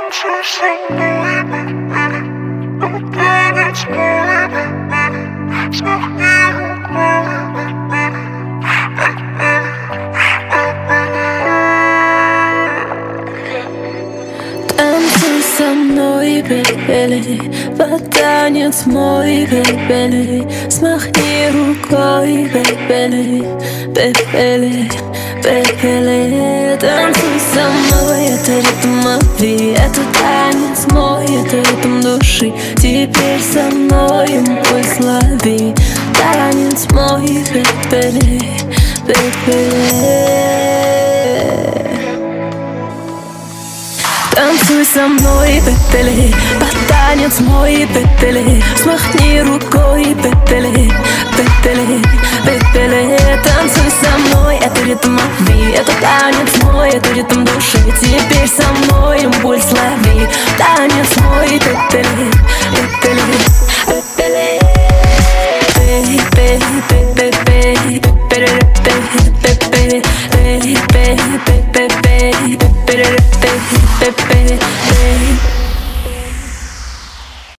Танцуй со мной, бэйбели, под танец мой, бэйбели. Смахни рукой, бэйбели, бэйбели, бэйбели. Танцуй со мной, это ритм любви, это танец мой, это ритм души. Теперь со мной импульс лови, танец мой, бэйбели, бэйбели. Танцуй со мной, бэйбели, под танец мой, бэйбели. Смахни рукой, бэйбели, бэйбели, бэйбели. Танцуй со мной, это ритм любви, это танец мой, это ритм души. Теперь со мной импульс лови, танец мой, бэйбели, бэйбели, бэйбели, бэйбели, бэйбели.